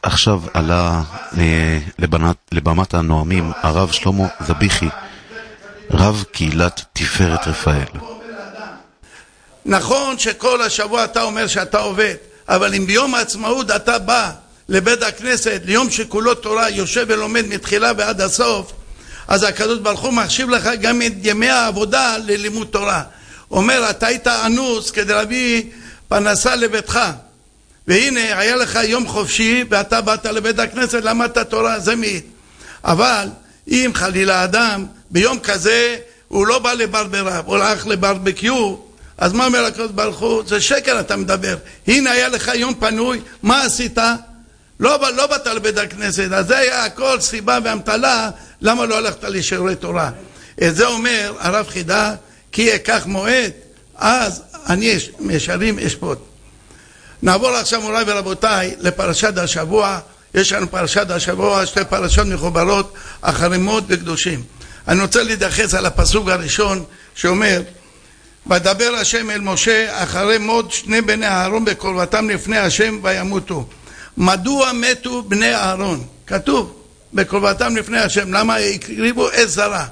עכשיו עלה לבמת הנואמים הרב שלמה זביחי, רב קהילת תפארת רפאל. נכון שכל השבוע אתה אומר שאתה עובד, אבל אם ביום העצמאות אתה בא לבית הכנסת ליום שכולו תורה, יושב ולומד מתחילה ועד הסוף, אז הקדוש ברוך הוא מחשיב לך גם את ימי העבודה ללימוד תורה. אומר, אתה היית אנוס כדי להביא פרנסה לביתך, והנה היה לך יום חופשי ואתה באת לבית הכנסת, למדת תורה, זה מעיד. אבל אם חלילה אדם ביום כזה הוא לא בא לברברה, הוא הלך לברבקיו, אז מה אומר הקדוש ברוך הוא? זה שקר אתה מדבר. הנה היה לך יום פנוי, מה עשית? לא באת לבית הכנסת. אז זה היה הכל סיבה והמתלה למה לא הלכת לשיעורי תורה. את זה אומר הרב חידה, כי אקח מועד אז אני משרים אשפוט. נעבור עכשיו מוריי ורבותיי לפרשת השבוע. יש לנו פרשת השבוע, שתי פרשות מחוברות, החרימות וקדושים. אני רוצה להתייחס על הפסוק הראשון שאומר, ודבר השם אל משה אחרי מות שני בני אהרון בקרבתם לפני השם וימותו. מדוע מתו בני אהרון? כתוב בקרבתם לפני השם. למה? הקריבו עץ זרה.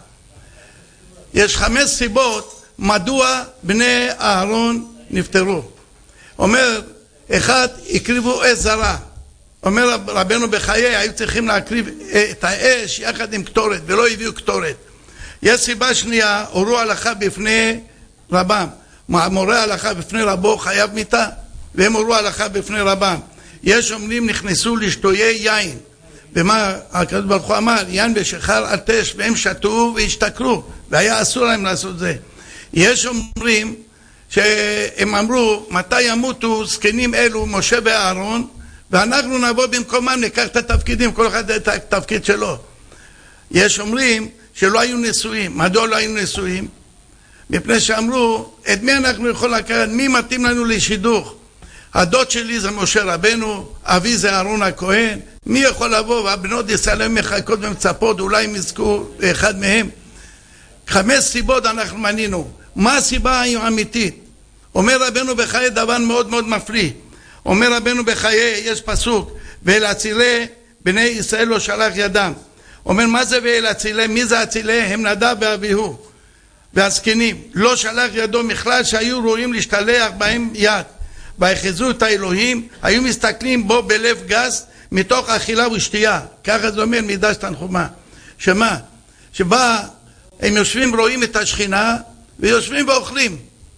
יש 5 סיבות מדוע בני אהרון נפטרו. אומר, 1, הקריבו עץ זרה. אומר רבנו בחיי, היו צריכים להקריב את האש יחד עם קטורת, ולא הביאו קטורת. יש סיבה שנייה, הורו הלכה בפני רבם. מורה הלכה בפני רבו חייב מיתה, והם הורו הלכה בפני רבם. יש אומרים נכנסו לשתויי יין, ומה הקדוש ברוך הוא אמר, יין ושחר אל תש, והם שתו והשתכרו, והיה אסור להם לעשות זה. יש אומרים שהם אמרו, מתי ימותו זקנים אלו, משה ואהרון, ואנחנו נבוא במקומם, ניקח את התפקידים, כל אחד את התפקיד שלו. יש אומרים שלא היו נשואים. מדוע לא היו נשואים? מפני שאמרו, את מי אנחנו יכולים לקחת? מי מתאים לנו לשידוך? הדוד שלי זה משה רבנו, אבי זה אהרון הכהן, מי יכול לבוא? והבנות ישראל מחכות ומצפות, אולי הם יזכו אחד מהם. 5 סיבות אנחנו מנינו. מה הסיבה האמיתית? אומר רבנו בחיי דבר מאוד מאוד מפליא. אומר רבנו בחיי, יש פסוק, ואל אצילי בני ישראל לא שלח ידם. אומר, מה זה ואל אצילי? מי זה אצילי? הם נדב ואביהו והזקנים. לא שלח ידו מכלל שהיו רואים להשתלח בהם יד. והאחזו את האלוהים, היו מסתכלים בו בלב גס מתוך אכילה ושתייה. ככה זה אומר מידש תנחומה. שמה? שבה הם יושבים רואים את השכינה ויושבים ואוכלים.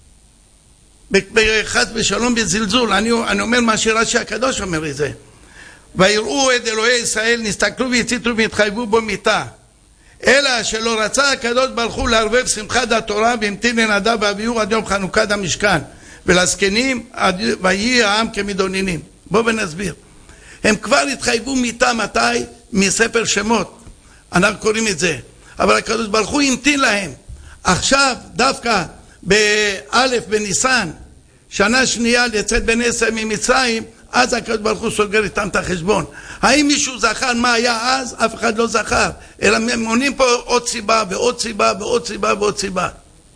בחס ושלום בזלזול. אני אומר מה שרש"י הקדוש אומר את זה. ויראו את אלוהי ישראל, נסתכלו והציתו והתחייבו בו מיתה. אלא שלא רצה הקדוש ברוך הוא לערבב שמחת התורה והמתין לנדב ואביהו עד יום חנוכת המשכן. ולזקנים ויהי העם כמדוננים. בואו ונסביר. הם כבר התחייבו מיתה מתי? מספר שמות. אנחנו קוראים את זה. אבל הקדוש ברוך הוא המתין להם. עכשיו דווקא באלף בניסן, שנה שנייה לצאת בני ישראל ממצרים, אז הקדוש ברוך הוא סוגר איתם את החשבון. האם מישהו זכר מה היה אז? אף אחד לא זכר. אלא מונים פה עוד סיבה ועוד סיבה ועוד סיבה ועוד סיבה.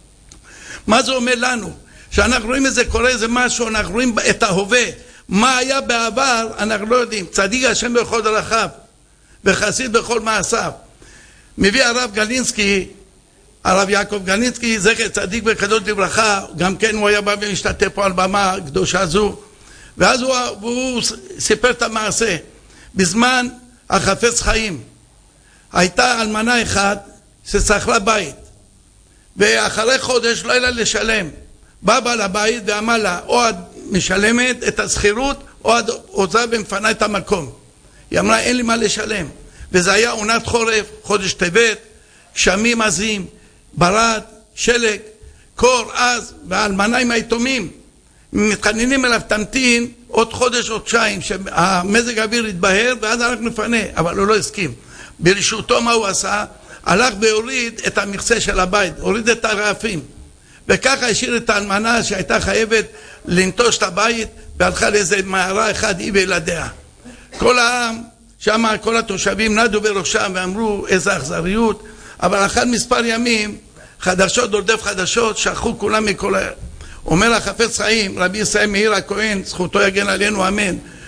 מה זה אומר לנו? שאנחנו רואים איזה קורה איזה משהו, אנחנו רואים את ההווה. מה היה בעבר אנחנו לא יודעים. צדיק השם בכל דרכיו וחסיד בכל מעשיו. מביא הרב גלינסקי, הרב יעקב גלינסקי, זכר צדיק וקדוש לברכה, גם כן הוא היה בא ומשתתף פה על במה קדושה זו, ואז הוא סיפר את המעשה. בזמן החפץ חיים הייתה אלמנה אחת ששכרה בית, ואחרי חודש לא היה לה לשלם. בא בעל הבית ואמר לה, או את משלמת את השכירות או את עוזה ומפנה את המקום. היא אמרה, אין לי מה לשלם. וזה היה עונת חורף, חודש טבת, גשמים עזים, ברד, שלג, קור אז, והאלמנה עם היתומים מתחננים אליו, תמתין עוד חודש או חודשיים שהמזג האוויר יתבהר ואז אנחנו נפנה. אבל הוא לא הסכים. ברשותו מה הוא עשה? הלך והוריד את המכסה של הבית, הוריד את הרעפים, וככה השאיר את האלמנה שהייתה חייבת לנטוש את הבית, והלכה לאיזה מערה אחד היא וילדיה. כל העם שם, כל התושבים נדו בראשם ואמרו איזה אכזריות. אבל אחר מספר ימים חדשות דורדף חדשות, שכחו כולם מכל אומר החפץ חיים רבי ישראל מאיר הכהן, זכותו יגן עלינו אמן,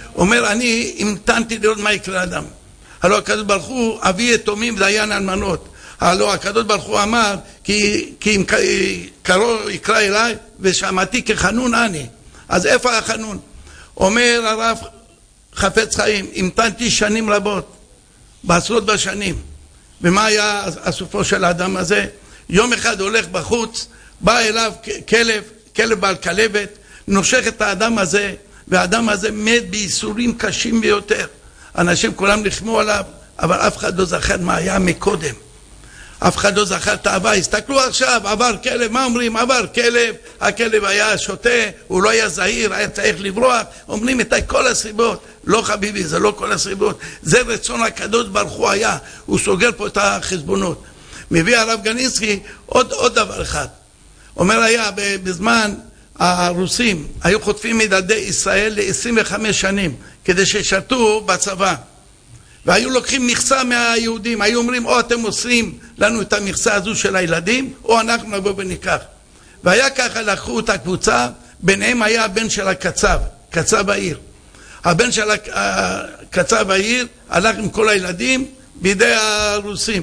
אומר, אני המתנתי לראות מה יקרה אדם. הלא הקדוש ברוך הוא אבי יתומים דיין אלמנות. הלא הקדוש ברוך הוא אמר, כי אם קרוא יקרא אליי ושמעתי כחנון אני. אז איפה החנון? אומר הרב חפץ חיים, המתנתי שנים רבות, בעשרות בשנים. ומה היה הסופו של האדם הזה? יום אחד הולך בחוץ, בא אליו כלב בעל כלבת, נושך את האדם הזה, והאדם הזה מת בייסורים קשים ביותר. אנשים כולם נחמו עליו, אבל אף אחד לא זכר מה היה מקודם. אף אחד לא זכר את העבר. הסתכלו עכשיו, עבר כלב, מה אומרים? עבר כלב, הכלב היה שוטה, הוא לא היה זהיר, היה צריך לברוח. אומרים את כל הסיבות. לא חביבי, זה לא כל הסיבות. זה רצון הקדוש ברוך הוא היה. הוא סוגר פה את החשבונות. מביא הרב גנינסקי עוד דבר אחד. אומר היה, בזמן הרוסים היו חוטפים מדדי ישראל ל-25 שנים, כדי ששרתו בצבא. והיו לוקחים מכסה מהיהודים, היו אומרים, או אתם עושים לנו את המכסה הזו של הילדים, או אנחנו נבוא וניקח. והיה ככה, לקחו את הקבוצה, ביניהם היה הבן של קצב העיר. הבן של קצב העיר הלך עם כל הילדים בידי הרוסים.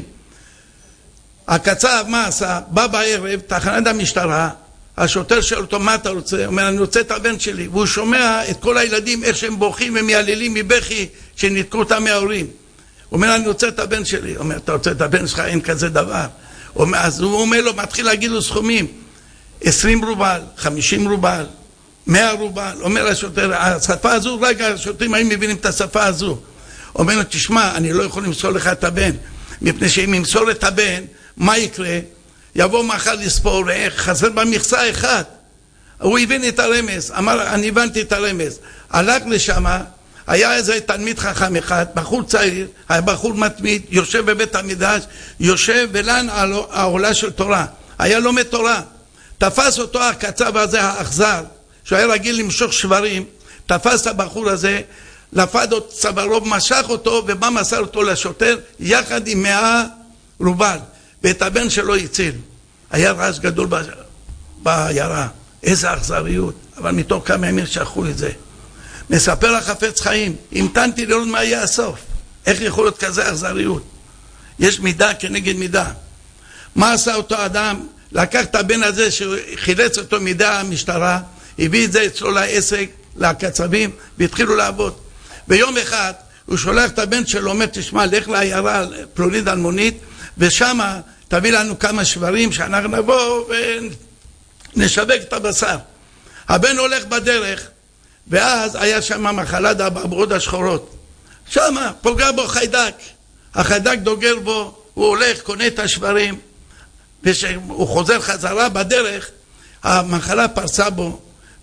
הקצב מה עשה? בא בערב, תחנת המשטרה, השוטר שואל אותו, מה אתה רוצה? הוא אומר, אני רוצה את הבן שלי. והוא שומע את כל הילדים, איך שהם בוכים ומייללים מבכי, שניתקו אותם מההורים. הוא אומר, אני רוצה את הבן שלי. הוא אומר, אתה רוצה את הבן שלך? אין כזה דבר. אז הוא אומר לו, מתחיל להגיד לו סכומים, 20 רובל, 50 רובל, 100 רובל. אומר השוטר, השפה הזו, רגע, השוטרים היו מבינים את השפה הזו. אומר לו, תשמע, אני לא יכול למסור לך את הבן, מפני שאם ימסור את הבן, מה יקרה? יבוא מחר לספור, חסר במכסה אחד. הוא הבין את הרמז, אמר, אני הבנתי את הרמז. הלך לשם, היה איזה תלמיד חכם אחד, בחור צעיר, היה בחור מתמיד, יושב בבית המקדש, יושב ולן על העולה של תורה. היה לומד תורה. תפס אותו הקצב הזה, האכזר, שהוא היה רגיל למשוך שברים, תפס את הבחור הזה, לפד את צווארו, משך אותו, ובא מסר אותו לשוטר, יחד עם 100 רובל. ואת הבן שלו הציל. היה רעש גדול בעיירה. איזה אכזריות. אבל מתוך כמה ימים שכחו את זה. מספר החפץ חיים, המתנתי לראות מה יהיה הסוף. איך יכול להיות כזה אכזריות? יש מידה כנגד מידה. מה עשה אותו אדם? לקח את הבן הזה שחילץ אותו מידי המשטרה, הביא את זה אצלו לעסק, לקצבים, והתחילו לעבוד. ביום אחד הוא שולח את הבן שלו, אומר, תשמע, לך לעיירה פלונית אלמונית, ושם תביא לנו כמה שברים שאנחנו נבוא ונשווק את הבשר. הבן הולך בדרך, ואז היה שם מחלת הבעבועות השחורות. שם פוגע בו חיידק. החיידק דוגר בו, הוא הולך, קונה את השברים, וכשהוא חוזר חזרה בדרך, המחלה פרצה בו,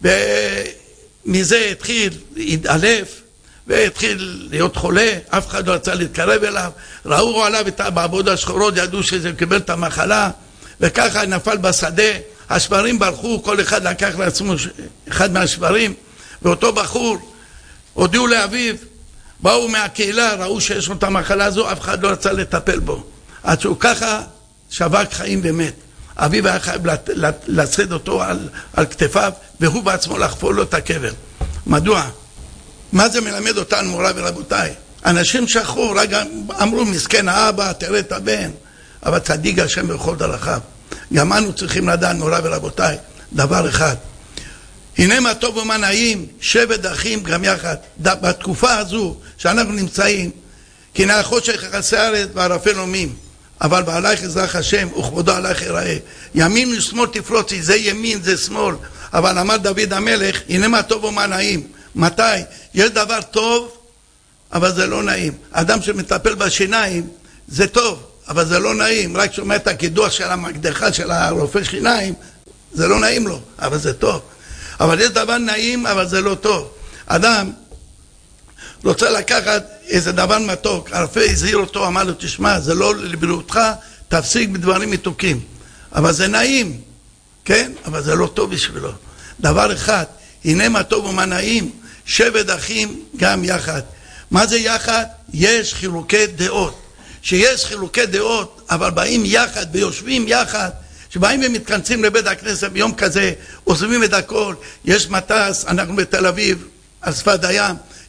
ומזה התחיל להתעלף, והתחיל להיות חולה, אף אחד לא רצה להתקרב אליו, ראו עליו את הבעבועות השחורות, ידעו שזה קיבל את המחלה, וככה נפל בשדה, השברים ברחו, כל אחד לקח לעצמו אחד מהשברים, ואותו בחור, הודיעו לאביו, באו מהקהילה, ראו שיש לו את המחלה הזו, אף אחד לא רצה לטפל בו. עד שהוא ככה שבק חיים ומת. אביו היה חייב לשאת אותו על כתפיו, והוא בעצמו לחפור לו את הקבר. מדוע? מה זה מלמד אותנו, מורה ורבותיי? אנשים שכחו, רגע אמרו, מסכן האבא, תראה את הבן, אבל צדיק השם בכל דרכיו. גם אנו צריכים לדעת, מורה ורבותיי, דבר אחד. הנה מה טוב ומה נעים, שבט אחים גם יחד. בתקופה הזו שאנחנו נמצאים, כי נא חושך יכסה הארץ וערפל הומים, אבל בעלייך יזרח השם וכבודו עלייך יראה. ימין ושמאל תפרוצי, זה ימין, זה שמאל. אבל אמר דוד המלך, הנה מה טוב ומה נעים. מתי? יש דבר טוב, אבל זה לא נעים. אדם שמטפל בשיניים, זה טוב, אבל זה לא נעים. רק שומע את הקידוח של המקדחה של הרופא שיניים, זה לא נעים לו, אבל זה טוב. אבל יש דבר נעים, אבל זה לא טוב. אדם רוצה לקחת איזה דבר מתוק, הרופא הזהיר אותו, אמר לו, תשמע, זה לא לבריאותך, תפסיק בדברים מתוקים. אבל זה נעים, כן? אבל זה לא טוב בשבילו. דבר אחד, הנה מה טוב ומה נעים, שבט אחים גם יחד. מה זה יחד? יש חילוקי דעות. שיש חילוקי דעות, אבל באים יחד ויושבים יחד, שבאים ומתכנסים לבית הכנסת ביום כזה, עוזבים את הכל, יש מטס, אנחנו בתל אביב, על שפת הים,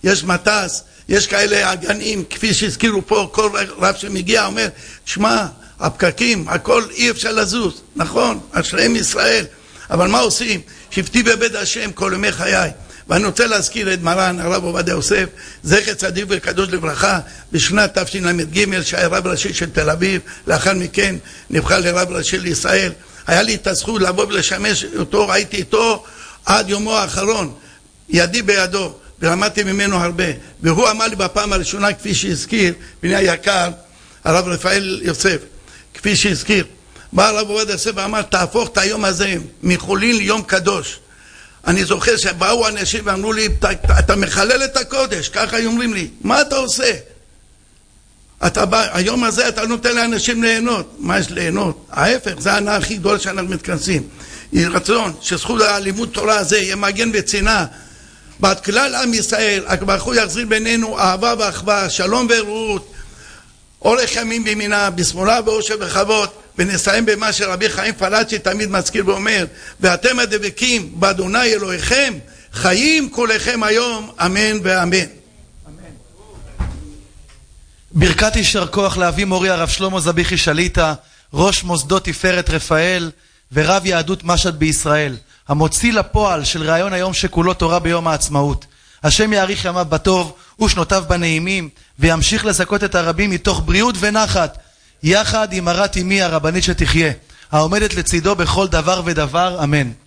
יש מטס, יש כאלה הגנים, כפי שהזכירו פה, כל רב שמגיע אומר, שמע, הפקקים, הכל אי אפשר לזוז, נכון, אשריהם ישראל, אבל מה עושים? שבתי בבית השם כל ימי חיי. ואני רוצה להזכיר את מרן הרב עובדיה יוסף, זכר צדיק וקדוש לברכה, בשנת תשל"ג, שהיה רב ראשי של תל אביב, לאחר מכן נבחר לרב ראשי לישראל. היה לי את הזכות לבוא ולשמש אותו, הייתי איתו עד יומו האחרון, ידי בידו, ולמדתי ממנו הרבה. והוא אמר לי בפעם הראשונה, כפי שהזכיר, בני היקר, הרב רפאל יוסף, כפי שהזכיר, בא הרב עובדיה יוסף ואמר, תהפוך את היום הזה מחולין ליום קדוש. אני זוכר שבאו אנשים ואמרו לי, אתה מחלל את הקודש, ככה אומרים לי, מה אתה עושה? היום הזה אתה נותן לאנשים ליהנות. מה יש ליהנות? ההפך, זה ההנאה הכי גדולה שאנחנו מתכנסים. יהי רצון שזכות הלימוד תורה הזה יהיה מגן וצנעה בעד כלל עם ישראל, הקדוש ברוך הוא יחזיר בינינו אהבה ואחווה, שלום ורעות, אורך ימים בימינה, בשמאלה ואושר וכבוד. ונסיים במה שרבי חיים פלאצ'י תמיד מזכיר ואומר, ואתם הדבקים באדוני אלוהיכם חיים כולכם היום, אמן ואמן. ברכת יישר כוח לאבי מורי הרב שלמה זביחי שליטה, ראש מוסדות תפארת רפאל ורב יהדות משהד בישראל, המוציא לפועל של רעיון היום שכולו תורה ביום העצמאות. השם יאריך ימיו בטוב ושנותיו בנעימים, וימשיך לזכות את הרבים מתוך בריאות ונחת, יחד עם הרת אמי הרבנית שתחיה, העומדת לצידו בכל דבר ודבר, אמן.